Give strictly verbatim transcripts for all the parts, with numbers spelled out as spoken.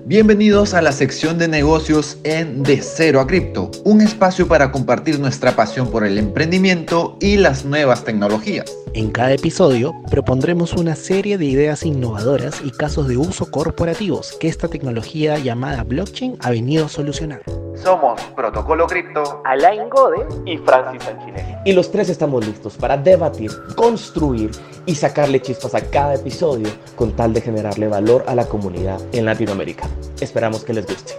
Bienvenidos a la sección de negocios en De Cero a Cripto, un espacio para compartir nuestra pasión por el emprendimiento y las nuevas tecnologías. En cada episodio propondremos una serie de ideas innovadoras y casos de uso corporativos que esta tecnología llamada blockchain ha venido a solucionar. Somos Protocolo Cripto, Alain Gode y Francis Sanchine. Y los tres estamos listos para debatir, construir y sacarle chispas a cada episodio con tal de generarle valor a la comunidad en Latinoamérica. Esperamos que les guste.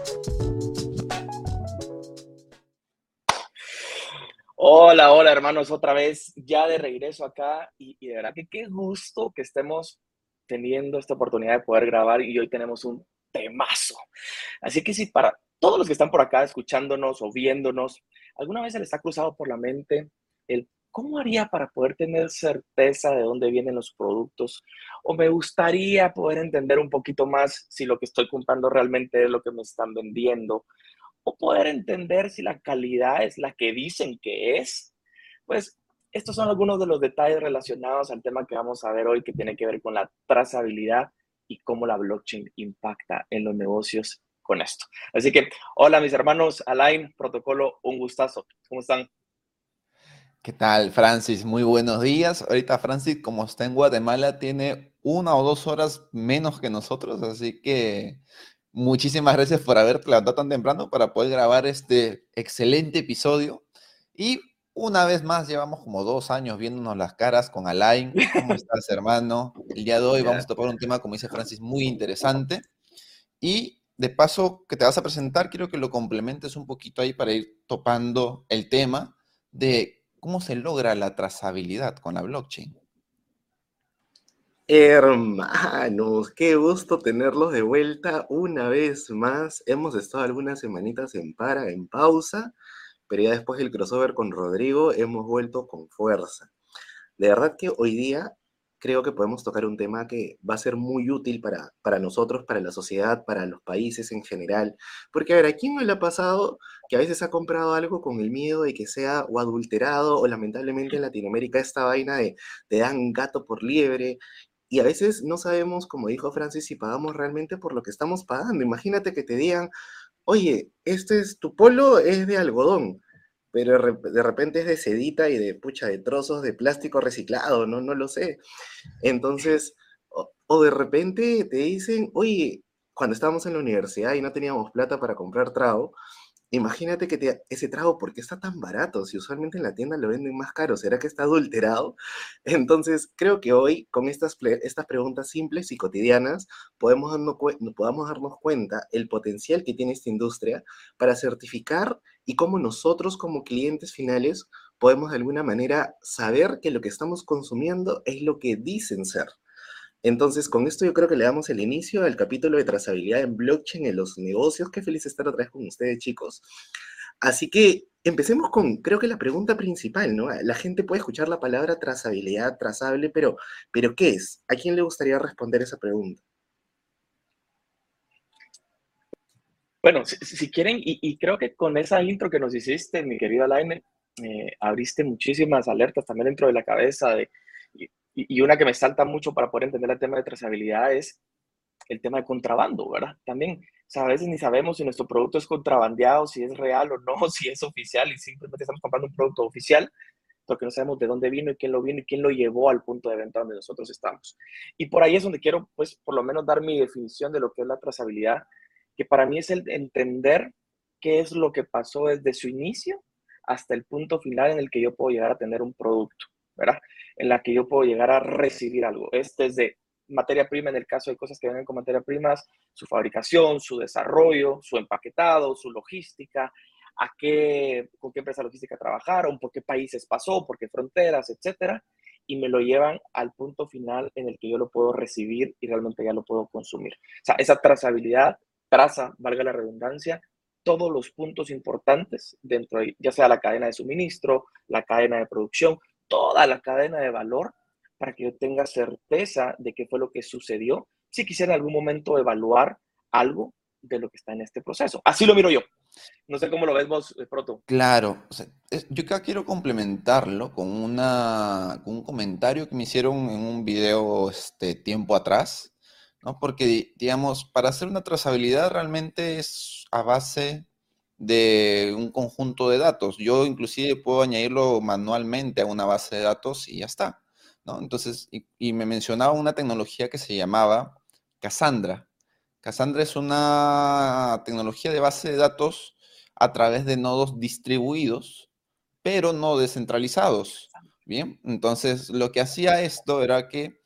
Hola, hola hermanos, otra vez ya de regreso acá y, y de verdad que qué gusto que estemos teniendo esta oportunidad de poder grabar y hoy tenemos un temazo. Así que si para todos los que están por acá escuchándonos o viéndonos, ¿alguna vez se les ha cruzado por la mente el cómo haría para poder tener certeza de dónde vienen los productos? O me gustaría poder entender un poquito más si lo que estoy comprando realmente es lo que me están vendiendo. O poder entender si la calidad es la que dicen que es. Pues estos son algunos de los detalles relacionados al tema que vamos a ver hoy, que tiene que ver con la trazabilidad y cómo la blockchain impacta en los negocios con esto. Así que, hola mis hermanos, Alain, Protocolo, un gustazo. ¿Cómo están? ¿Qué tal, Francis? Muy buenos días. Ahorita Francis, como está en Guatemala, tiene una o dos horas menos que nosotros, así que muchísimas gracias por haberte levantado tan temprano para poder grabar este excelente episodio. Y una vez más, llevamos como dos años viéndonos las caras con Alain. ¿Cómo estás, hermano? El día de hoy vamos a tocar un tema, como dice Francis, muy interesante. Y de paso que te vas a presentar, quiero que lo complementes un poquito ahí para ir topando el tema de cómo se logra la trazabilidad con la blockchain. Hermanos, qué gusto tenerlos de vuelta una vez más. Hemos estado algunas semanitas en para, en pausa, pero ya después del crossover con Rodrigo hemos vuelto con fuerza. De verdad que hoy día creo que podemos tocar un tema que va a ser muy útil para, para nosotros, para la sociedad, para los países en general. Porque, a ver, ¿a quién no le ha pasado que a veces ha comprado algo con el miedo de que sea o adulterado o lamentablemente en Latinoamérica esta vaina de te dan gato por liebre? Y a veces no sabemos, como dijo Francis, si pagamos realmente por lo que estamos pagando. Imagínate que te digan, oye, este es tu polo, es de algodón, pero de rep- de repente es de sedita y de pucha, de trozos de plástico reciclado, no, no lo sé. Entonces, o, o de repente te dicen, oye, cuando estábamos en la universidad y no teníamos plata para comprar trago, imagínate que te- ese trago, ¿por qué está tan barato? Si usualmente en la tienda lo venden más caro, ¿será que está adulterado? Entonces, creo que hoy, con estas, ple- estas preguntas simples y cotidianas, podemos, darnos cue- podamos darnos cuenta el potencial que tiene esta industria para certificar y cómo nosotros como clientes finales podemos de alguna manera saber que lo que estamos consumiendo es lo que dicen ser. Entonces, con esto yo creo que le damos el inicio al capítulo de trazabilidad en blockchain en los negocios. Qué feliz estar otra vez con ustedes, chicos. Así que empecemos con, creo que la pregunta principal, ¿no? La gente puede escuchar la palabra trazabilidad, trazable, pero, pero ¿qué es? ¿A quién le gustaría responder esa pregunta? Bueno, si, si quieren, y, y creo que con esa intro que nos hiciste, mi querido Alain, eh, abriste muchísimas alertas también dentro de la cabeza. De, y, y una que me salta mucho para poder entender el tema de trazabilidad es el tema de contrabando, ¿verdad? También, o sea, a veces ni sabemos si nuestro producto es contrabandeado, si es real o no, si es oficial y simplemente estamos comprando un producto oficial porque no sabemos de dónde vino y quién lo vino y quién lo llevó al punto de venta donde nosotros estamos. Y por ahí es donde quiero, pues, por lo menos dar mi definición de lo que es la trazabilidad, que para mí es el entender qué es lo que pasó desde su inicio hasta el punto final en el que yo puedo llegar a tener un producto, ¿verdad? En la que yo puedo llegar a recibir algo. Es desde materia prima, en el caso de cosas que vengan con materia primas, su fabricación, su desarrollo, su empaquetado, su logística, a qué, con qué empresa logística trabajaron, por qué países pasó, por qué fronteras, etcétera, y me lo llevan al punto final en el que yo lo puedo recibir y realmente ya lo puedo consumir. O sea, esa trazabilidad traza, valga la redundancia, todos los puntos importantes dentro de, ya sea la cadena de suministro, la cadena de producción, toda la cadena de valor, para que yo tenga certeza de qué fue lo que sucedió, si quisiera en algún momento evaluar algo de lo que está en este proceso. Así lo miro yo. No sé cómo lo ves vos, Proto. Claro, o sea, es- yo acá quiero complementarlo con una, con un comentario que me hicieron en un video este tiempo atrás, ¿no? Porque, digamos, para hacer una trazabilidad realmente es a base de un conjunto de datos. Yo inclusive puedo añadirlo manualmente a una base de datos y ya está, ¿no? Entonces, y, y me mencionaba una tecnología que se llamaba Cassandra. Cassandra es una tecnología de base de datos a través de nodos distribuidos, pero no descentralizados. Bien, entonces lo que hacía esto era que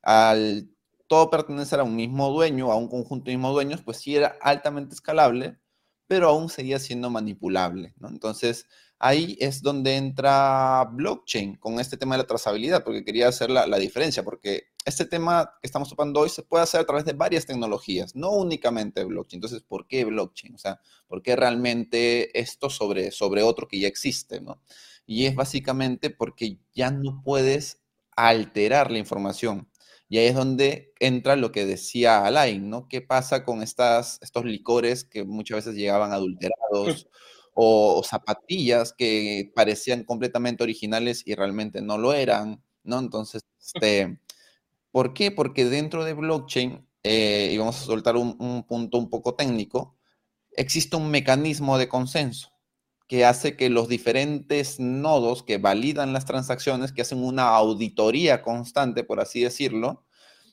al todo pertenecer a un mismo dueño, a un conjunto de mismos dueños, pues sí era altamente escalable, pero aún seguía siendo manipulable, ¿no? Entonces, ahí es donde entra blockchain con este tema de la trazabilidad, porque quería hacer la, la diferencia, porque este tema que estamos topando hoy se puede hacer a través de varias tecnologías, no únicamente blockchain. Entonces, ¿por qué blockchain? O sea, ¿por qué realmente esto sobre, sobre otro que ya existe, ¿no? Y es básicamente porque ya no puedes alterar la información. Y ahí es donde entra lo que decía Alain, ¿no? ¿Qué pasa con estas, estos licores que muchas veces llegaban adulterados o, o zapatillas que parecían completamente originales y realmente no lo eran, ¿no? Entonces, este, ¿por qué? Porque dentro de blockchain, eh, y vamos a soltar un, un punto un poco técnico, existe un mecanismo de consenso que hace que los diferentes nodos que validan las transacciones, que hacen una auditoría constante, por así decirlo,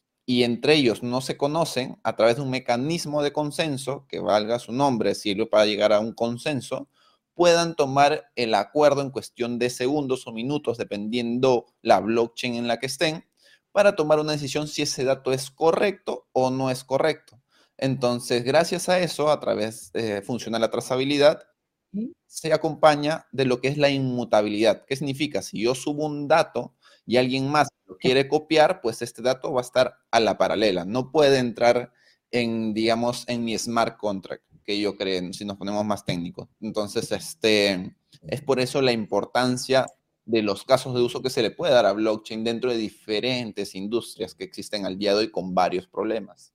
y entre ellos no se conocen, a través de un mecanismo de consenso, que valga su nombre, sirve para llegar a un consenso, puedan tomar el acuerdo en cuestión de segundos o minutos, dependiendo la blockchain en la que estén, para tomar una decisión si ese dato es correcto o no es correcto. Entonces, gracias a eso, a través eh, funciona la trazabilidad y se acompaña de lo que es la inmutabilidad. ¿Qué significa? Si yo subo un dato y alguien más lo quiere copiar, pues este dato va a estar a la paralela. No puede entrar en, digamos, en mi smart contract que yo creo, si nos ponemos más técnicos. Entonces, este, es por eso la importancia de los casos de uso que se le puede dar a blockchain dentro de diferentes industrias que existen al día de hoy con varios problemas.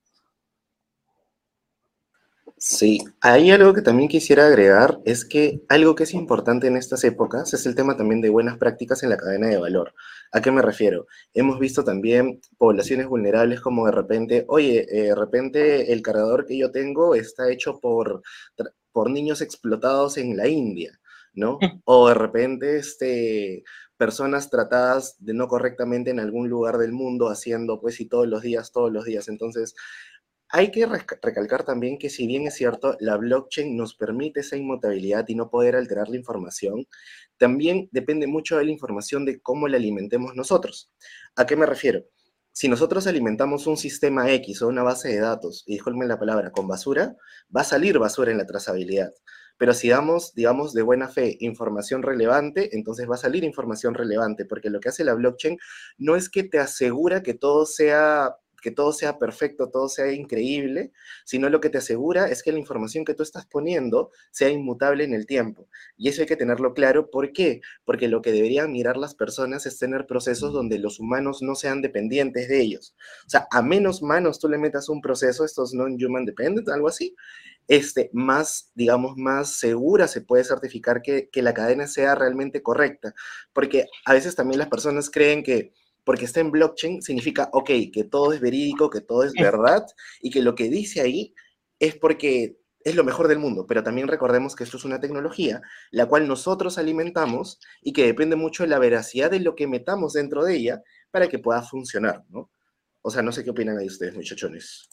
Sí, hay algo que también quisiera agregar, es que algo que es importante en estas épocas es el tema también de buenas prácticas en la cadena de valor. ¿A qué me refiero? Hemos visto también poblaciones vulnerables como de repente, oye, eh, de repente el cargador que yo tengo está hecho por, por niños explotados en la India, ¿no? O de repente, este, personas tratadas de no correctamente en algún lugar del mundo haciendo, pues, y todos los días, todos los días. Entonces, hay que recalcar también que si bien es cierto, la blockchain nos permite esa inmutabilidad y no poder alterar la información, también depende mucho de la información de cómo la alimentemos nosotros. ¿A qué me refiero? Si nosotros alimentamos un sistema X o una base de datos, y disculpen la palabra, con basura, va a salir basura en la trazabilidad. Pero si damos, digamos, de buena fe información relevante, entonces va a salir información relevante, porque lo que hace la blockchain no es que te asegura que todo sea que todo sea perfecto, todo sea increíble, sino lo que te asegura es que la información que tú estás poniendo sea inmutable en el tiempo. Y eso hay que tenerlo claro. ¿Por qué? Porque lo que deberían mirar las personas es tener procesos donde los humanos no sean dependientes de ellos. O sea, a menos manos tú le metas un proceso, estos non-human dependent, algo así, este, más, digamos, más segura se puede certificar que, que la cadena sea realmente correcta. Porque a veces también las personas creen que porque está en blockchain, significa, ok, que todo es verídico, que todo es verdad, y que lo que dice ahí es porque es lo mejor del mundo, pero también recordemos que esto es una tecnología, la cual nosotros alimentamos y que depende mucho de la veracidad de lo que metamos dentro de ella para que pueda funcionar, ¿no? O sea, no sé qué opinan ahí ustedes, muchachones.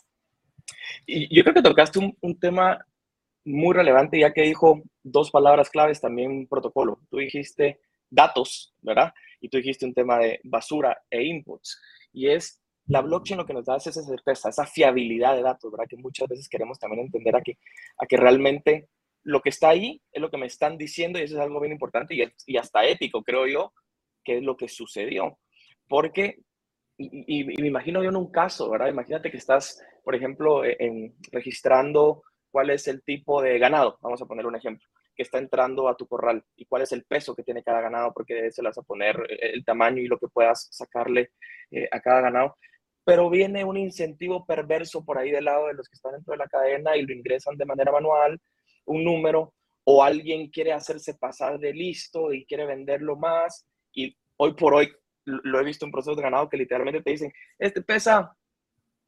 Y yo creo que tocaste un, un tema muy relevante, ya que dijo dos palabras claves también protocolo. Tú dijiste datos, ¿verdad? Y tú dijiste un tema de basura e inputs. Y es la blockchain lo que nos da es esa certeza, esa fiabilidad de datos, ¿verdad? Que muchas veces queremos también entender a que, a que realmente lo que está ahí es lo que me están diciendo y eso es algo bien importante y, y hasta ético, creo yo, que es lo que sucedió. Porque, y, y, y me imagino yo en un caso, ¿verdad? Imagínate que estás, por ejemplo, en, registrando cuál es el tipo de ganado, vamos a poner un ejemplo, que está entrando a tu corral y cuál es el peso que tiene cada ganado, porque de eso le vas a poner el tamaño y lo que puedas sacarle eh, a cada ganado. Pero viene un incentivo perverso por ahí del lado de los que están dentro de la cadena y lo ingresan de manera manual, un número, o alguien quiere hacerse pasar de listo y quiere venderlo más. Y hoy por hoy lo he visto en procesos de ganado que literalmente te dicen, este pesa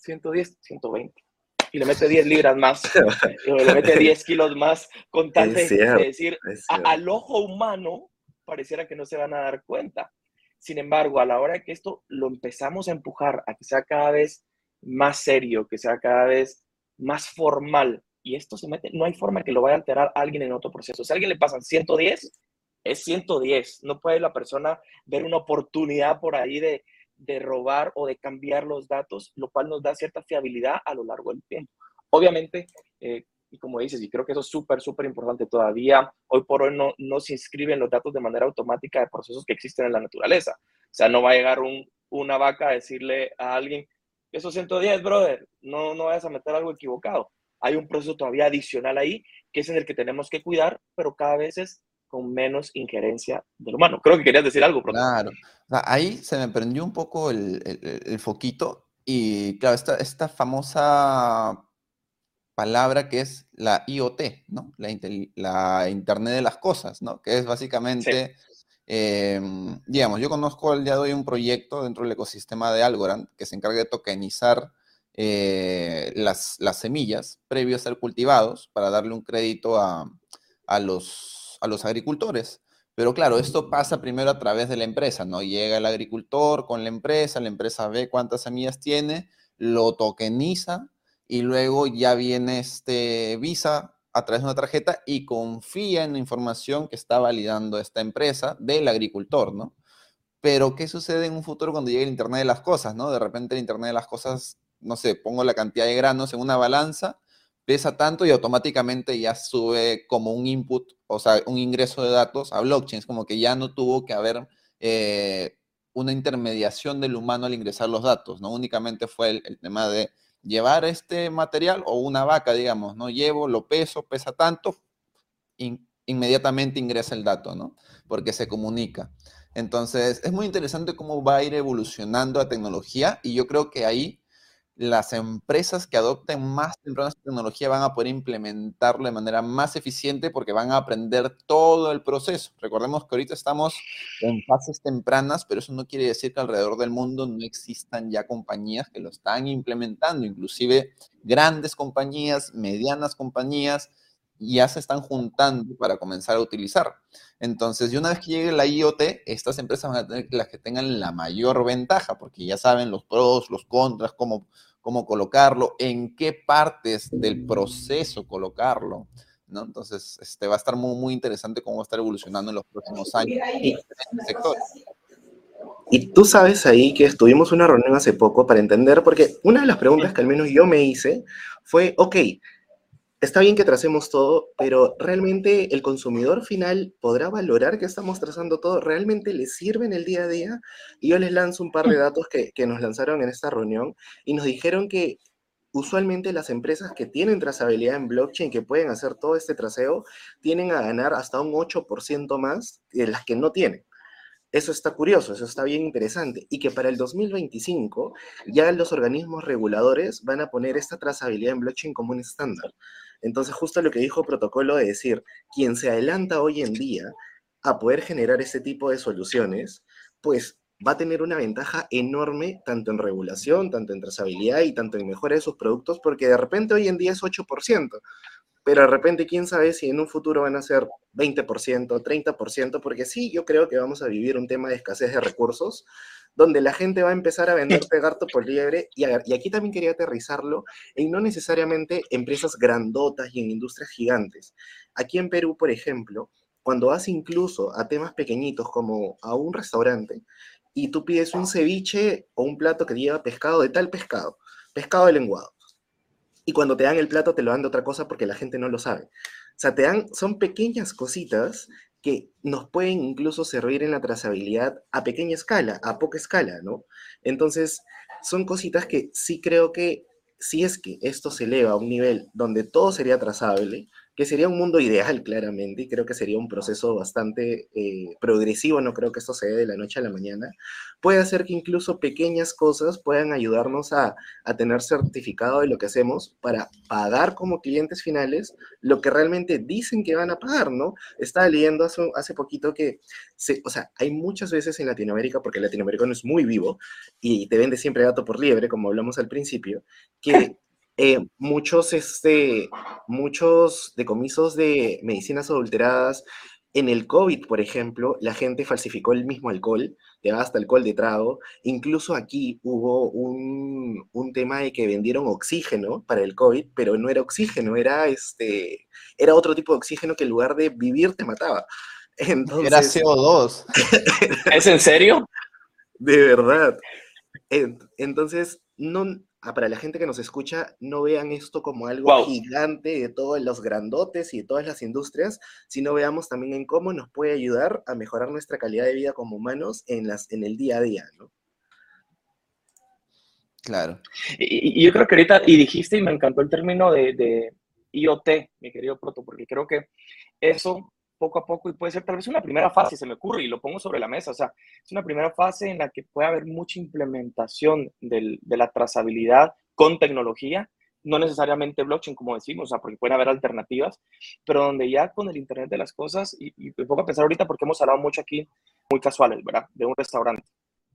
ciento diez, ciento veinte. Y le mete diez libras más, y le mete diez kilos más, con tal de, cierto, de decir, a, al ojo humano pareciera que no se van a dar cuenta. Sin embargo, a la hora de que esto lo empezamos a empujar a que sea cada vez más serio, que sea cada vez más formal, y esto se mete, no hay forma que lo vaya a alterar a alguien en otro proceso. Si a alguien le pasan ciento diez, es ciento diez. No puede la persona ver una oportunidad por ahí de, de robar o de cambiar los datos, lo cual nos da cierta fiabilidad a lo largo del tiempo. Obviamente, eh, y como dices, y creo que eso es súper, súper importante todavía, hoy por hoy no, no se inscriben los datos de manera automática de procesos que existen en la naturaleza. O sea, no va a llegar un, una vaca a decirle a alguien, eso ciento diez, brother, no, no vayas a meter algo equivocado. Hay un proceso todavía adicional ahí, que es en el que tenemos que cuidar, pero cada vez es con menos injerencia del humano. Creo que querías decir algo, profesor. Claro. O sea, ahí se me prendió un poco el, el- el foquito y, claro, esta, esta famosa palabra que es la I O T, ¿no? La, intel- la Internet de las Cosas, ¿no? Que es Sí. básicamente, eh, digamos, yo conozco al día de hoy un proyecto dentro del ecosistema de Algorand que se encarga de tokenizar eh, las, las semillas previos a ser cultivados para darle un crédito a, a los, a los agricultores. Pero claro, esto pasa primero a través de la empresa, ¿no? Llega el agricultor con la empresa, la empresa ve cuántas semillas tiene, lo tokeniza y luego ya viene este Visa a través de una tarjeta y confía en la información que está validando esta empresa del agricultor, ¿no? Pero, ¿qué sucede en un futuro cuando llegue el Internet de las Cosas, ¿no? De repente el Internet de las Cosas, no sé, pongo la cantidad de granos en una balanza, pesa tanto y automáticamente ya sube como un input, o sea, un ingreso de datos a blockchain. Es como que ya no tuvo que haber eh, una intermediación del humano al ingresar los datos, ¿no? Únicamente fue el, el tema de llevar este material o una vaca, digamos, ¿no? Llevo, lo peso, pesa tanto, in, inmediatamente ingresa el dato, ¿no? Porque se comunica. Entonces, es muy interesante cómo va a ir evolucionando la tecnología y yo creo que ahí las empresas que adopten más temprano esta tecnología van a poder implementarlo de manera más eficiente porque van a aprender todo el proceso. Recordemos que ahorita estamos en fases tempranas, pero eso no quiere decir que alrededor del mundo no existan ya compañías que lo están implementando, inclusive grandes compañías, medianas compañías, ya se están juntando para comenzar a utilizar. Entonces, y una vez que llegue la I O T, estas empresas van a tener las que tengan la mayor ventaja, porque ya saben los pros, los contras, cómo, cómo colocarlo, en qué partes del proceso colocarlo, ¿no? Entonces, este, va a estar muy, muy interesante cómo va a estar evolucionando en los próximos años Y, en este sector. y tú sabes ahí que estuvimos una reunión hace poco para entender, porque una de las preguntas que al menos yo me hice fue, ok, está bien que tracemos todo, pero ¿realmente el consumidor final podrá valorar que estamos trazando todo? ¿Realmente le sirve en el día a día? Y yo les lanzo un par de datos que, que nos lanzaron en esta reunión y nos dijeron que usualmente las empresas que tienen trazabilidad en blockchain, que pueden hacer todo este traceo, tienen a ganar hasta un ocho por ciento más de las que no tienen. Eso está curioso, eso está bien interesante. Y que para el dos mil veinticinco ya los organismos reguladores van a poner esta trazabilidad en blockchain como un estándar. Entonces, justo lo que dijo Protocolo de decir, quien se adelanta hoy en día a poder generar este tipo de soluciones, pues va a tener una ventaja enorme tanto en regulación, tanto en trazabilidad y tanto en mejora de sus productos, porque de repente hoy en día es ocho por ciento. Pero de repente, quién sabe si en un futuro van a ser veinte por ciento, treinta por ciento, porque sí, yo creo que vamos a vivir un tema de escasez de recursos, donde la gente va a empezar a venderte gato por liebre, y, a, y aquí también quería aterrizarlo en no necesariamente empresas grandotas y en industrias gigantes. Aquí en Perú, por ejemplo, cuando vas incluso a temas pequeñitos como a un restaurante, y tú pides un ceviche o un plato que lleva pescado de tal pescado, pescado de lenguado, y cuando te dan el plato te lo dan de otra cosa porque la gente no lo sabe. O sea, te dan, son pequeñas cositas que nos pueden incluso servir en la trazabilidad a pequeña escala, a poca escala, ¿no? Entonces, son cositas que sí creo que si es que esto se eleva a un nivel donde todo sería trazable, que sería un mundo ideal, claramente, y creo que sería un proceso bastante eh, progresivo, no creo que esto se dé de la noche a la mañana, puede hacer que incluso pequeñas cosas puedan ayudarnos a, a tener certificado de lo que hacemos para pagar como clientes finales lo que realmente dicen que van a pagar, ¿no? Estaba leyendo hace, hace poquito que, se, o sea, hay muchas veces en Latinoamérica, porque el latinoamericano es muy vivo y te vende siempre gato por liebre, como hablamos al principio, que eh, muchos, este, muchos decomisos de medicinas adulteradas, en el COVID, por ejemplo, la gente falsificó el mismo alcohol, llevaba hasta alcohol de trago. Incluso aquí hubo un, un tema de que vendieron oxígeno para el COVID, pero no era oxígeno, era, este, era otro tipo de oxígeno que en lugar de vivir te mataba. Era Entonces, C O dos. ¿Es en serio? de verdad. Entonces, no, ah, para la gente que nos escucha, no vean esto como algo Wow. gigante de todos los grandotes y de todas las industrias, sino veamos también en cómo nos puede ayudar a mejorar nuestra calidad de vida como humanos en, las, en el día a día, ¿no? Claro. Y, y yo creo que ahorita, y dijiste, y me encantó el término de, de I O T, mi querido Proto, porque creo que eso poco a poco, y puede ser tal vez una primera fase, se me ocurre, y lo pongo sobre la mesa, o sea, es una primera fase en la que puede haber mucha implementación del, de la trazabilidad con tecnología, no necesariamente blockchain, como decimos, o sea, porque pueden haber alternativas, pero donde ya con el Internet de las cosas, y, y me pongo a pensar ahorita porque hemos hablado mucho aquí, muy casuales, ¿verdad? De un restaurante.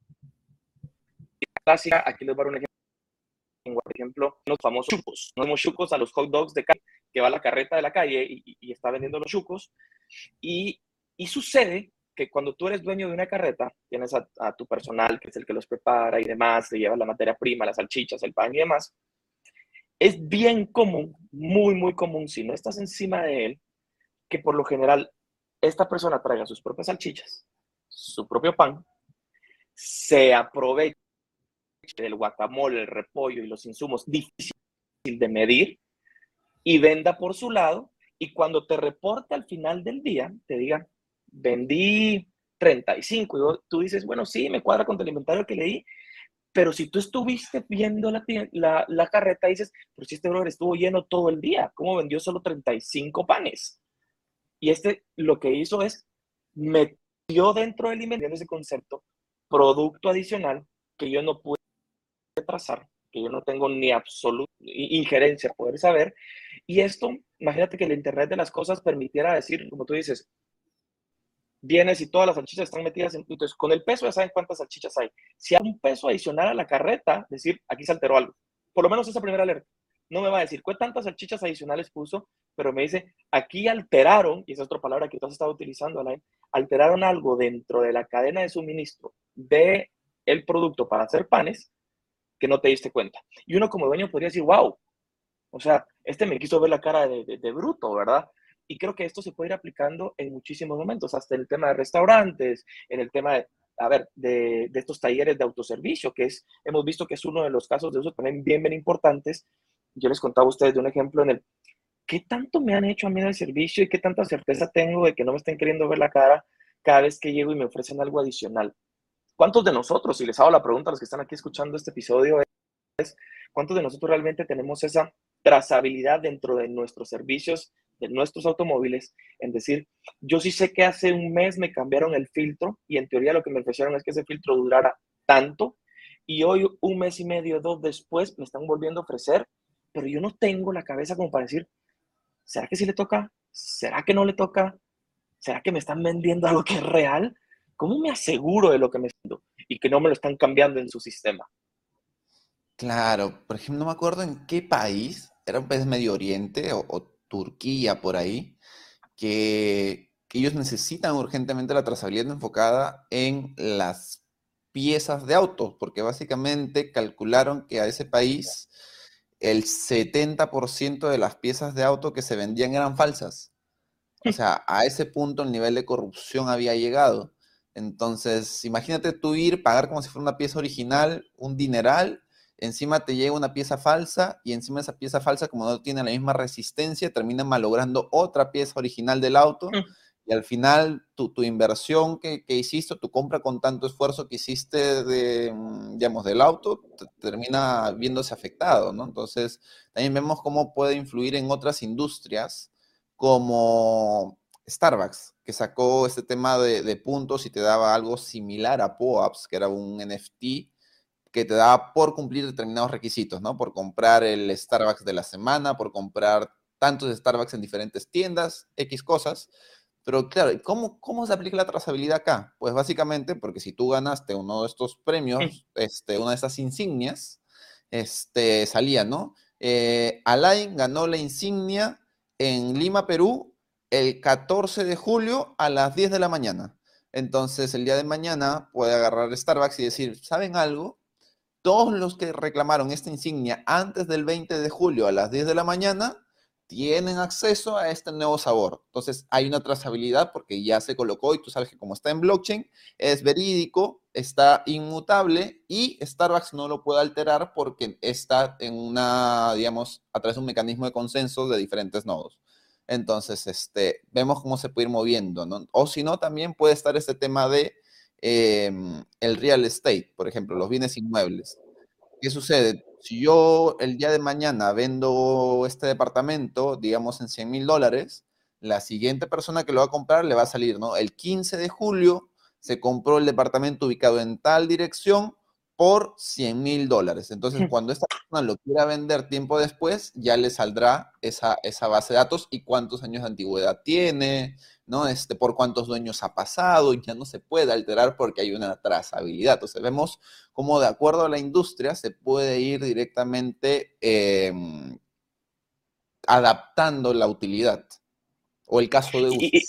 Clásica, aquí les voy a dar un ejemplo. Por ejemplo, los famosos chucos. No somos chucos a los hot dogs de calle, que va a la carreta de la calle y, y está vendiendo los chucos. Y, y sucede que cuando tú eres dueño de una carreta, tienes a, a tu personal, que es el que los prepara y demás, te lleva la materia prima, las salchichas, el pan y demás. Es bien común, muy, muy común, si no estás encima de él, que por lo general esta persona traiga sus propias salchichas, su propio pan, se aproveche del guacamole, el repollo y los insumos difícil de medir y venda por su lado, y cuando te reporte al final del día, te diga, vendí treinta y cinco, y vos, tú dices, bueno, sí, me cuadra con el inventario que leí, pero si tú estuviste viendo la, la, la carreta, dices, pero si este brother estuvo lleno todo el día, ¿cómo vendió solo treinta y cinco panes? Y este lo que hizo es, metió dentro del inventario ese concepto, producto adicional, que yo no pude trazar, que yo no tengo ni absoluta injerencia a poder saber. Y esto, imagínate que el Internet de las cosas permitiera decir, como tú dices, vienes y todas las salchichas están metidas en, entonces con el peso ya saben cuántas salchichas hay. Si hay un peso adicional a la carreta, decir, aquí se alteró algo. Por lo menos esa primera alerta. No me va a decir cuántas salchichas adicionales puso, pero me dice, aquí alteraron, y esa es otra palabra que tú has estado utilizando, Alain, alteraron algo dentro de la cadena de suministro de el producto para hacer panes que no te diste cuenta. Y uno como dueño podría decir, wow, o sea, este me quiso ver la cara de, de, de bruto, ¿verdad? Y creo que esto se puede ir aplicando en muchísimos momentos, hasta en el tema de restaurantes, en el tema de, a ver, de, de estos talleres de autoservicio, que es, hemos visto que es uno de los casos de uso también bien, bien importantes. Yo les contaba a ustedes de un ejemplo en el, ¿qué tanto me han hecho a mí en el servicio y qué tanta certeza tengo de que no me estén queriendo ver la cara cada vez que llego y me ofrecen algo adicional? ¿Cuántos de nosotros, y les hago la pregunta a los que están aquí escuchando este episodio, es cuántos de nosotros realmente tenemos esa trazabilidad dentro de nuestros servicios, de nuestros automóviles, en decir, yo sí sé que hace un mes me cambiaron el filtro y en teoría lo que me ofrecieron es que ese filtro durara tanto y hoy, un mes y medio, dos después, me están volviendo a ofrecer, pero yo no tengo la cabeza como para decir, ¿será que sí le toca? ¿Será que no le toca? ¿Será que me están vendiendo algo que es real? ¿Cómo me aseguro de lo que me están dando y que no me lo están cambiando en su sistema? Claro, por ejemplo, no me acuerdo en qué país, era un país Medio Oriente o, o Turquía por ahí, que, que ellos necesitan urgentemente la trazabilidad enfocada en las piezas de autos, porque básicamente calcularon que a ese país el setenta por ciento de las piezas de auto que se vendían eran falsas. O sea, a ese punto el nivel de corrupción había llegado. Entonces, imagínate tú ir, pagar como si fuera una pieza original, un dineral, encima te llega una pieza falsa y encima esa pieza falsa, como no tiene la misma resistencia, termina malogrando otra pieza original del auto y al final tu, tu inversión que, que hiciste, tu compra con tanto esfuerzo que hiciste de, digamos, del auto, te, termina viéndose afectado, ¿no? Entonces, también vemos cómo puede influir en otras industrias como Starbucks, que sacó este tema de, de puntos y te daba algo similar a POAPs, que era un N F T que te daba por cumplir determinados requisitos, ¿no? Por comprar el Starbucks de la semana, por comprar tantos Starbucks en diferentes tiendas, X cosas. Pero claro, ¿cómo, cómo se aplica la trazabilidad acá? Pues básicamente porque si tú ganaste uno de estos premios, este, una de estas insignias, este, salía, ¿no? Eh, Alain ganó la insignia en Lima, Perú, el catorce de julio a las diez de la mañana. Entonces, el día de mañana puede agarrar Starbucks y decir, ¿saben algo? Todos los que reclamaron esta insignia antes del veinte de julio a las diez de la mañana tienen acceso a este nuevo sabor. Entonces hay una trazabilidad porque ya se colocó y tú sabes que como está en blockchain, es verídico, está inmutable y Starbucks no lo puede alterar porque está en una, digamos, a través de un mecanismo de consenso de diferentes nodos. Entonces, este, vemos cómo se puede ir moviendo, ¿no? O si no, también puede estar este tema de eh, el real estate, por ejemplo, los bienes inmuebles. ¿Qué sucede? Si yo el día de mañana vendo este departamento, digamos en cien mil dólares, la siguiente persona que lo va a comprar le va a salir, ¿no? El quince de julio se compró el departamento ubicado en tal dirección por cien mil dólares. Entonces, cuando esta persona lo quiera vender tiempo después, ya le saldrá esa, esa base de datos y cuántos años de antigüedad tiene, ¿no? Este, por cuántos dueños ha pasado, y ya no se puede alterar porque hay una trazabilidad. Entonces, vemos cómo de acuerdo a la industria se puede ir directamente eh, adaptando la utilidad o el caso de uso. Y, y,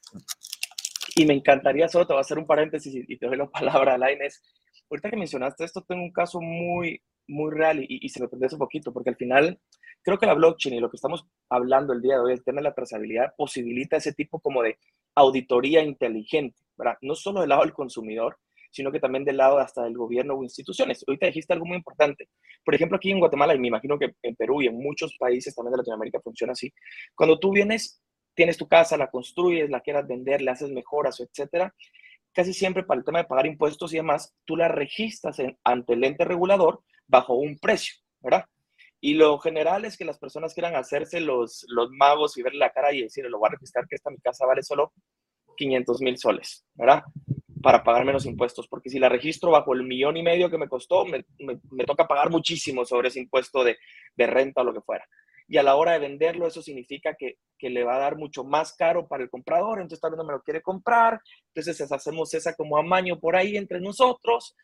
y me encantaría, solo te voy a hacer un paréntesis y, y te doy la palabra, Alain. Ahorita que mencionaste esto, tengo un caso muy, muy real y, y se me perdió un poquito, porque al final creo que la blockchain y lo que estamos hablando el día de hoy, el tema de la trazabilidad, posibilita ese tipo como de auditoría inteligente, ¿verdad? No solo del lado del consumidor, sino que también del lado hasta del gobierno o instituciones. Ahorita dijiste algo muy importante. Por ejemplo, aquí en Guatemala, y me imagino que en Perú y en muchos países también de Latinoamérica funciona así. Cuando tú vienes, tienes tu casa, la construyes, la quieras vender, le haces mejoras, etcétera, casi siempre para el tema de pagar impuestos y demás, tú la registras en, ante el ente regulador bajo un precio, ¿verdad? Y lo general es que las personas quieran hacerse los, los magos y verle la cara y decirle, lo voy a registrar que esta mi casa vale solo quinientos mil soles, ¿verdad? Para pagar menos impuestos, porque si la registro bajo el millón y medio que me costó, me, me, me toca pagar muchísimo sobre ese impuesto de, de renta o lo que fuera. Y a la hora de venderlo, eso significa que, que le va a dar mucho más caro para el comprador, entonces tal vez no me lo quiere comprar, entonces hacemos esa como amaño por ahí entre nosotros,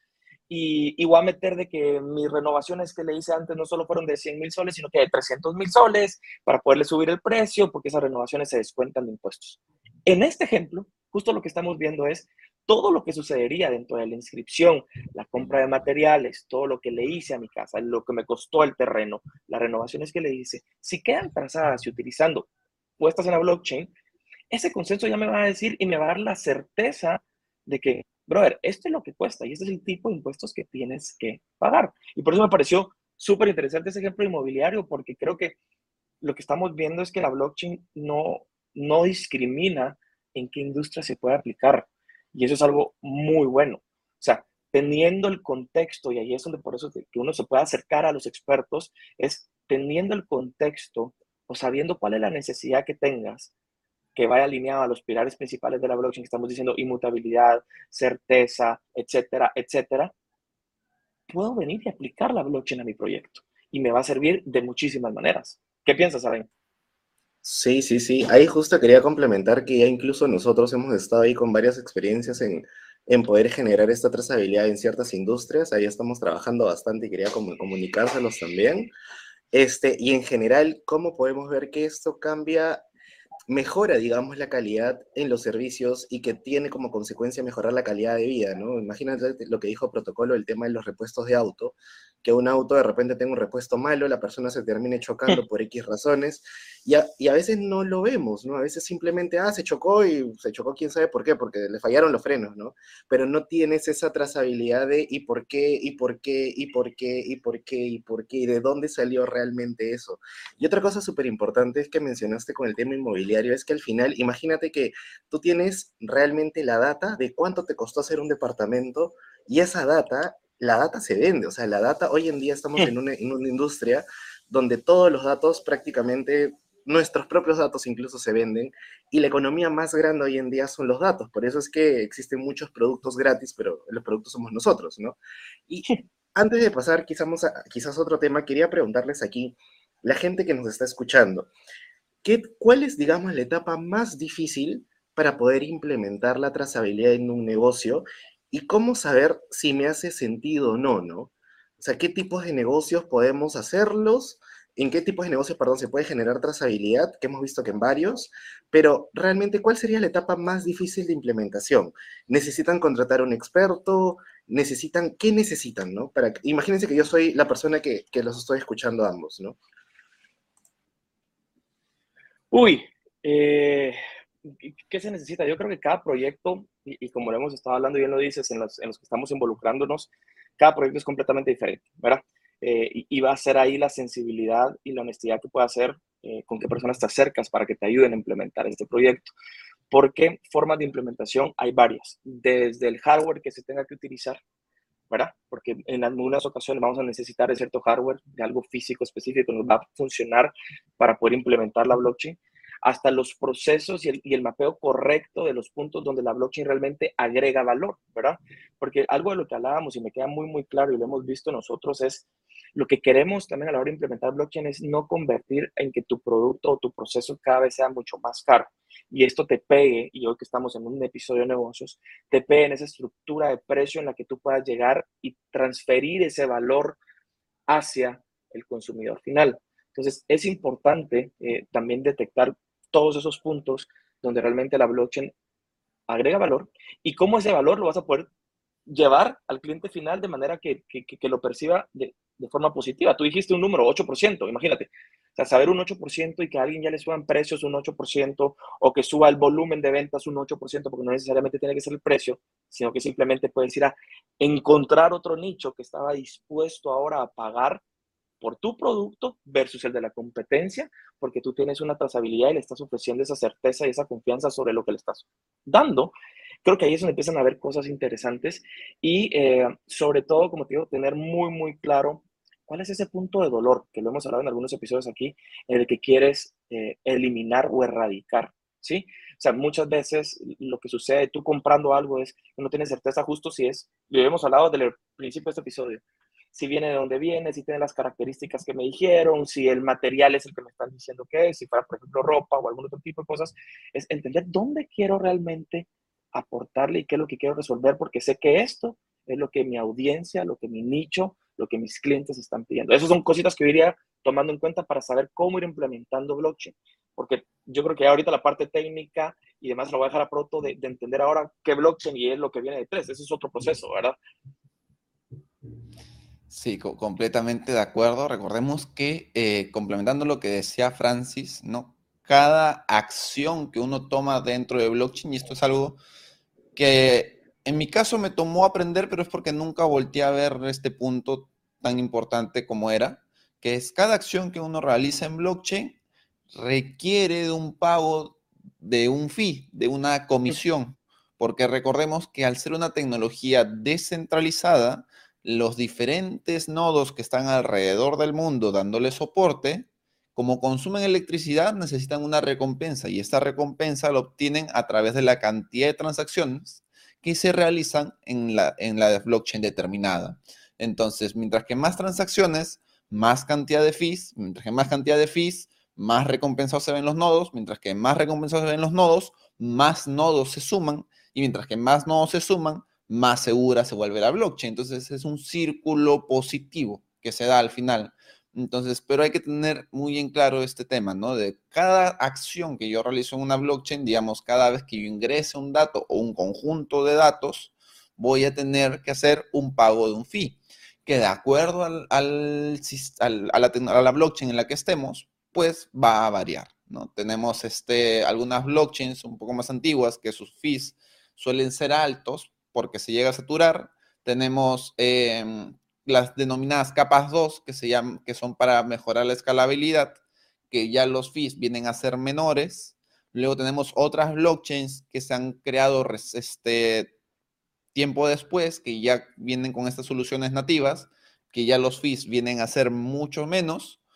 y, y voy a meter de que mis renovaciones que le hice antes no solo fueron de cien mil soles, sino que de trescientos mil soles, para poderle subir el precio, porque esas renovaciones se descuentan de impuestos. En este ejemplo, justo lo que estamos viendo es todo lo que sucedería dentro de la inscripción, la compra de materiales, todo lo que le hice a mi casa, lo que me costó el terreno, las renovaciones que le hice, si quedan trazadas y utilizando puestas en la blockchain, ese consenso ya me va a decir y me va a dar la certeza de que, brother, esto es lo que cuesta y este es el tipo de impuestos que tienes que pagar. Y por eso me pareció súper interesante ese ejemplo inmobiliario, porque creo que lo que estamos viendo es que la blockchain no, no discrimina en qué industria se puede aplicar. Y eso es algo muy bueno. O sea, teniendo el contexto, y ahí es donde por eso que uno se puede acercar a los expertos, es teniendo el contexto o sabiendo cuál es la necesidad que tengas, que vaya alineado a los pilares principales de la blockchain, que estamos diciendo inmutabilidad, certeza, etcétera, etcétera, puedo venir y aplicar la blockchain a mi proyecto. Y me va a servir de muchísimas maneras. ¿Qué piensas, Alain? Sí, sí, sí. Ahí justo quería complementar que ya incluso nosotros hemos estado ahí con varias experiencias en, en poder generar esta trazabilidad en ciertas industrias. Ahí estamos trabajando bastante y quería como comunicárselos también. Este, y en general, ¿cómo podemos ver que esto cambia, mejora, digamos, la calidad en los servicios y que tiene como consecuencia mejorar la calidad de vida, ¿no? Imagínate lo que dijo Protocolo, el tema de los repuestos de auto, que un auto de repente tenga un repuesto malo, la persona se termine chocando por X razones, y a, y a veces no lo vemos, ¿no? A veces simplemente, ah, se chocó y se chocó quién sabe por qué, porque le fallaron los frenos, ¿no? Pero no tienes esa trazabilidad de y por qué, y por qué, y por qué, y por qué, y por qué, y de dónde salió realmente eso. Y otra cosa súper importante es que mencionaste con el tema inmobiliario, es que al final, imagínate que tú tienes realmente la data de cuánto te costó hacer un departamento, y esa data, la data se vende, o sea, la data, hoy en día estamos en una, en una industria donde todos los datos prácticamente nuestros propios datos incluso se venden, y la economía más grande hoy en día son los datos. Por eso es que existen muchos productos gratis, pero los productos somos nosotros, ¿no? Y antes de pasar quizás a, quizás a otro tema, quería preguntarles aquí, la gente que nos está escuchando, ¿qué, ¿cuál es, digamos, la etapa más difícil para poder implementar la trazabilidad en un negocio? ¿Y cómo saber si me hace sentido o no, no? O sea, ¿qué tipos de negocios podemos hacerlos? ¿En qué tipos de negocios, perdón, se puede generar trazabilidad? Que hemos visto que en varios, pero realmente, ¿cuál sería la etapa más difícil de implementación? ¿Necesitan contratar a un experto? ¿Necesitan, qué necesitan, no? Para, imagínense que yo soy la persona que, que los estoy escuchando a ambos, ¿no? Uy, eh, ¿qué se necesita? Yo creo que cada proyecto, y, y como lo hemos estado hablando, bien lo dices, en los, en los que estamos involucrándonos, cada proyecto es completamente diferente, ¿verdad? Eh, y, y va a ser ahí la sensibilidad y la honestidad que pueda hacer eh, con qué personas te acercas para que te ayuden a implementar este proyecto. Porque formas de implementación hay varias, desde el hardware que se tenga que utilizar, ¿verdad? Porque en algunas ocasiones vamos a necesitar de cierto hardware, de algo físico específico, nos va a funcionar para poder implementar la blockchain, hasta los procesos y el, y el mapeo correcto de los puntos donde la blockchain realmente agrega valor, ¿verdad? Porque algo de lo que hablábamos y me queda muy, muy claro y lo hemos visto nosotros es lo que queremos también a la hora de implementar blockchain es no convertir en que tu producto o tu proceso cada vez sea mucho más caro. Y esto te pegue, y hoy que estamos en un episodio de negocios, te pegue en esa estructura de precio en la que tú puedas llegar y transferir ese valor hacia el consumidor final. Entonces, es importante eh, también detectar todos esos puntos donde realmente la blockchain agrega valor y cómo ese valor lo vas a poder llevar al cliente final de manera que, que, que lo perciba de, de, forma positiva. Tú dijiste un número, ocho por ciento, imagínate. O sea, saber un ocho por ciento y que a alguien ya le suban precios un ocho por ciento o que suba el volumen de ventas un ocho por ciento, porque no necesariamente tiene que ser el precio, sino que simplemente puedes ir a encontrar otro nicho que estaba dispuesto ahora a pagar por tu producto versus el de la competencia, porque tú tienes una trazabilidad y le estás ofreciendo esa certeza y esa confianza sobre lo que le estás dando. Creo que ahí es donde empiezan a haber cosas interesantes y eh, sobre todo, como te digo, tener muy, muy claro cuál es ese punto de dolor, que lo hemos hablado en algunos episodios aquí, en el que quieres eh, eliminar o erradicar, ¿sí? O sea, muchas veces lo que sucede, tú comprando algo es que no tienes certeza justo si es, lo hemos hablado desde el principio de este episodio, si viene de dónde viene, si tiene las características que me dijeron, si el material es el que me están diciendo que es, si fuera, por ejemplo, ropa o algún otro tipo de cosas, es entender dónde quiero realmente aportarle y qué es lo que quiero resolver, porque sé que esto es lo que mi audiencia, lo que mi nicho, lo que mis clientes están pidiendo. Esas son cositas que yo iría tomando en cuenta para saber cómo ir implementando blockchain, porque yo creo que ahorita la parte técnica y demás lo voy a dejar a pronto de, de entender ahora qué blockchain y es lo que viene detrás. Ese es otro proceso, ¿verdad? Sí, co- completamente de acuerdo. Recordemos que, eh, complementando lo que decía Francis, ¿no? Cada acción que uno toma dentro de blockchain, y esto es algo que en mi caso me tomó aprender, pero es porque nunca volteé a ver este punto tan importante como era, que es cada acción que uno realiza en blockchain requiere de un pago de un fee, de una comisión, porque recordemos que al ser una tecnología descentralizada, los diferentes nodos que están alrededor del mundo dándole soporte, como consumen electricidad, necesitan una recompensa y esta recompensa la obtienen a través de la cantidad de transacciones que se realizan en la, en la blockchain determinada. Entonces, mientras que más transacciones, más cantidad de fees, mientras que más cantidad de fees, más recompensados se ven los nodos, mientras que más recompensados se ven los nodos, más nodos se suman, y mientras que más nodos se suman, más segura se vuelve la blockchain. Entonces es un círculo positivo que se da al final. Entonces, pero hay que tener muy en claro este tema, ¿no? De cada acción que yo realizo en una blockchain, digamos, cada vez que yo ingrese un dato o un conjunto de datos, voy a tener que hacer un pago de un fee, que de acuerdo al, al, al, a, la, a la blockchain en la que estemos, pues va a variar, ¿no? Tenemos este, algunas blockchains un poco más antiguas que sus fees suelen ser altos porque se llega a saturar. Tenemos eh, las denominadas capas dos, que, se llaman, que son para mejorar la escalabilidad, que ya los fees vienen a ser menores. Luego tenemos otras blockchains que se han creado este, tiempo después, que ya vienen con estas soluciones nativas, que ya los fees vienen a ser mucho menos.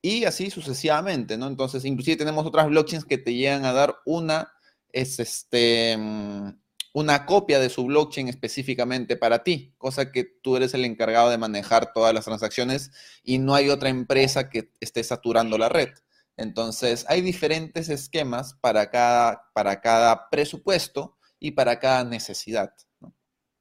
y así sucesivamente, ¿no? Entonces, inclusive tenemos otras blockchains que te llegan a dar una, es este, mm, una copia de su blockchain específicamente para ti, cosa que tú eres el encargado de manejar todas las transacciones y no hay otra empresa que esté saturando la red. Entonces, hay diferentes esquemas para cada, para cada presupuesto y para cada necesidad, ¿no?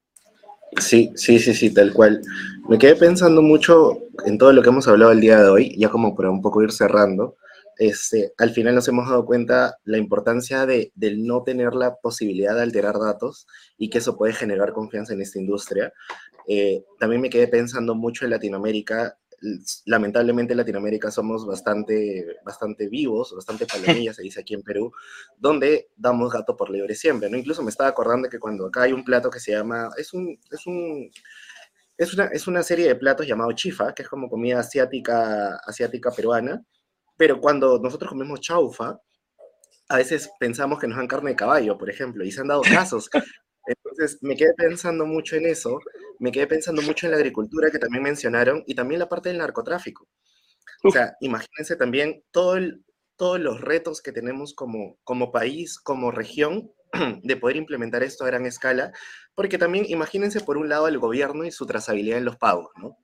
Sí, sí, sí, sí, tal cual. Me quedé pensando mucho en todo lo que hemos hablado el día de hoy, ya como para un poco ir cerrando. Este, al final nos hemos dado cuenta la importancia de, del no tener la posibilidad de alterar datos y que eso puede generar confianza en esta industria. Eh, también me quedé pensando mucho en Latinoamérica. Lamentablemente en Latinoamérica somos bastante, bastante vivos, bastante palomillas, se dice aquí en Perú, donde damos gato por liebre siempre, ¿no? Incluso me estaba acordando que cuando acá hay un plato que se llama, es un, es un, es una, es una serie de platos llamado chifa, que es como comida asiática, asiática peruana, pero cuando nosotros comemos chaufa, a veces pensamos que nos dan carne de caballo, por ejemplo, y se han dado casos. Entonces, me quedé pensando mucho en eso, me quedé pensando mucho en la agricultura que también mencionaron y también la parte del narcotráfico. O Uf, sea, imagínense también todo el, todos los retos que tenemos como, como país, como región, de poder implementar esto a gran escala, porque también imagínense por un lado el gobierno y su trazabilidad en los pagos, ¿no?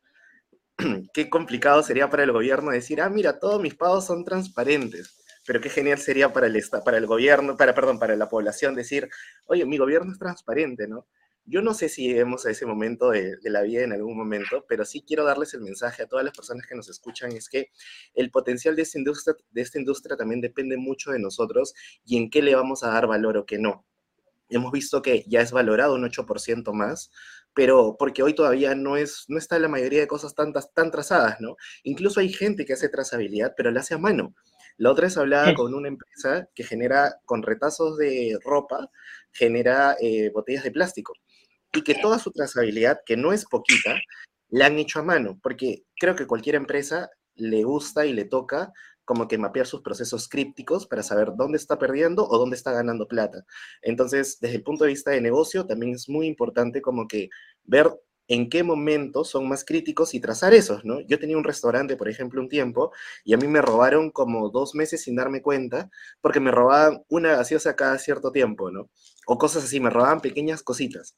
Qué complicado sería para el gobierno decir, ah, mira, todos mis pagos son transparentes. Pero qué genial sería para el, esta- para el gobierno, para, perdón, para la población decir, oye, mi gobierno es transparente, ¿no? Yo no sé si lleguemos a ese momento de, de la vida en algún momento, pero sí quiero darles el mensaje a todas las personas que nos escuchan, es que el potencial de esta industria, de esta industria también depende mucho de nosotros y en qué le vamos a dar valor o qué no. Hemos visto que ya es valorado un ocho por ciento más, pero porque hoy todavía no, es, no está la mayoría de cosas tan, tan trazadas, ¿no? Incluso hay gente que hace trazabilidad, pero la hace a mano. La otra vez hablaba con una empresa que genera, con retazos de ropa, genera eh, botellas de plástico. Y que toda su trazabilidad, que no es poquita, la han hecho a mano, porque creo que cualquier empresa le gusta y le toca como que mapear sus procesos crípticos para saber dónde está perdiendo o dónde está ganando plata. Entonces, desde el punto de vista de negocio, también es muy importante como que ver en qué momentos son más críticos y trazar esos, ¿no? Yo tenía un restaurante, por ejemplo, un tiempo, y a mí me robaron como dos meses sin darme cuenta, porque me robaban una gaseosa cada cierto tiempo, ¿no? O cosas así, me robaban pequeñas cositas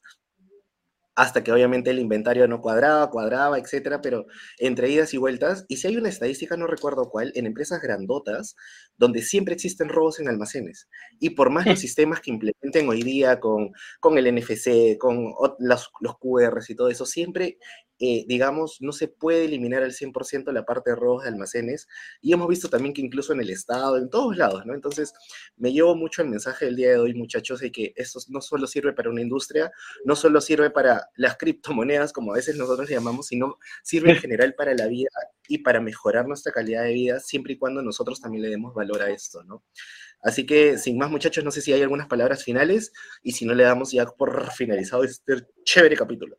hasta que obviamente el inventario no cuadraba, cuadraba, etcétera, pero entre idas y vueltas, y si hay una estadística, no recuerdo cuál, en empresas grandotas, donde siempre existen robos en almacenes, y por más los sistemas que implementen hoy día con, con el N F C, con los, los Q Rs y todo eso, siempre, eh, digamos, no se puede eliminar al cien por ciento la parte de robos de almacenes, y hemos visto también que incluso en el Estado, en todos lados, ¿no? Entonces, me llevo mucho el mensaje del día de hoy, muchachos, de que esto no solo sirve para una industria, no solo sirve para las criptomonedas, como a veces nosotros llamamos, sino sirve en general para la vida y para mejorar nuestra calidad de vida, siempre y cuando nosotros también le demos valor a esto, ¿no? Así que, sin más, muchachos, no sé si hay algunas palabras finales, y si no, le damos ya por finalizado este chévere capítulo.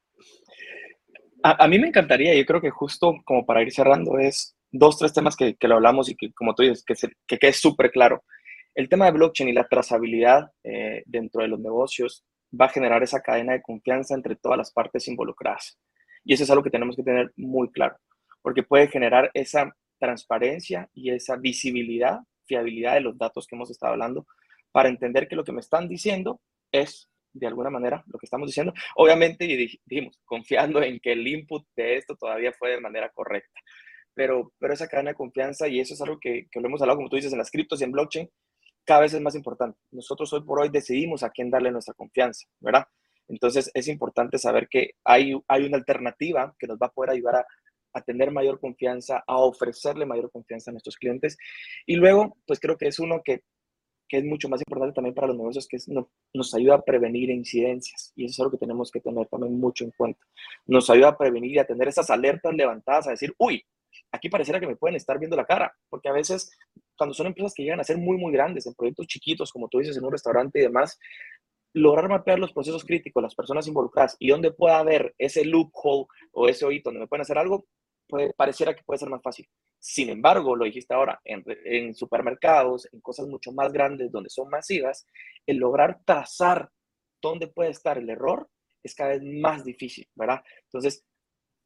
A, a mí me encantaría, yo creo que justo como para ir cerrando, es dos, tres temas que, que lo hablamos y que, como tú dices, que, se, que quede súper claro. El tema de blockchain y la trazabilidad eh, dentro de los negocios va a generar esa cadena de confianza entre todas las partes involucradas. Y eso es algo que tenemos que tener muy claro, porque puede generar esa transparencia y esa visibilidad, fiabilidad de los datos que hemos estado hablando, para entender que lo que me están diciendo es de alguna manera lo que estamos diciendo. Obviamente, y dijimos, confiando en que el input de esto todavía fue de manera correcta. Pero, pero esa cadena de confianza, y eso es algo que, que lo hemos hablado, como tú dices, en las criptos y en blockchain, cada vez es más importante. Nosotros hoy por hoy decidimos a quién darle nuestra confianza, ¿verdad? Entonces es importante saber que hay, hay una alternativa que nos va a poder ayudar a, a tener mayor confianza, a ofrecerle mayor confianza a nuestros clientes. Y luego, pues creo que es uno que que es mucho más importante también para los negocios, que es, no, nos ayuda a prevenir incidencias. Y eso es algo que tenemos que tener también mucho en cuenta. Nos ayuda a prevenir y a tener esas alertas levantadas, a decir, uy, aquí pareciera que me pueden estar viendo la cara, porque a veces cuando son empresas que llegan a ser muy, muy grandes, en proyectos chiquitos, como tú dices, en un restaurante y demás, lograr mapear los procesos críticos, las personas involucradas y donde pueda haber ese loophole o ese hoyito donde me pueden hacer algo, puede, pareciera que puede ser más fácil. Sin embargo, lo dijiste ahora, en, en supermercados, en cosas mucho más grandes, donde son masivas, el lograr trazar dónde puede estar el error es cada vez más difícil, ¿verdad? Entonces,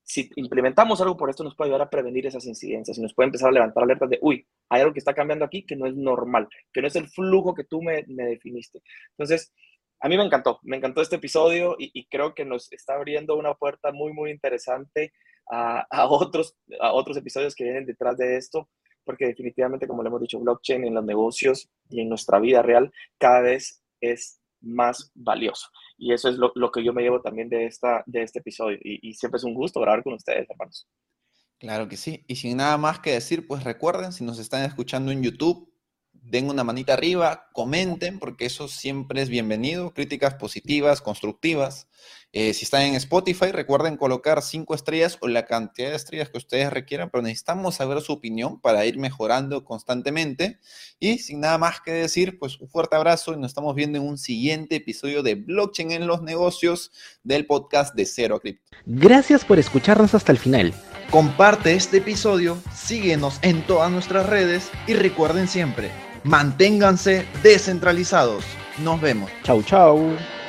si implementamos algo por esto, nos puede ayudar a prevenir esas incidencias y nos puede empezar a levantar alertas de, uy, hay algo que está cambiando aquí que no es normal, que no es el flujo que tú me, me definiste. Entonces, a mí me encantó, me encantó este episodio y, y creo que nos está abriendo una puerta muy, muy interesante a, a, otros, a otros episodios que vienen detrás de esto, porque definitivamente, como le hemos dicho, blockchain en los negocios y en nuestra vida real cada vez es más valioso. Y eso es lo, lo que yo me llevo también de, esta, de este episodio. Y, y siempre es un gusto grabar con ustedes, hermanos. Claro que sí. Y sin nada más que decir, pues recuerden, si nos están escuchando en YouTube, den una manita arriba, comenten, porque eso siempre es bienvenido. Críticas positivas, constructivas. Eh, si están en Spotify, recuerden colocar cinco estrellas o la cantidad de estrellas que ustedes requieran, pero necesitamos saber su opinión para ir mejorando constantemente. Y sin nada más que decir, pues un fuerte abrazo y nos estamos viendo en un siguiente episodio de Blockchain en los negocios del podcast de Cero a Cripto. Gracias por escucharnos hasta el final. Comparte este episodio, síguenos en todas nuestras redes y recuerden siempre, manténganse descentralizados. Nos vemos. Chau, chau.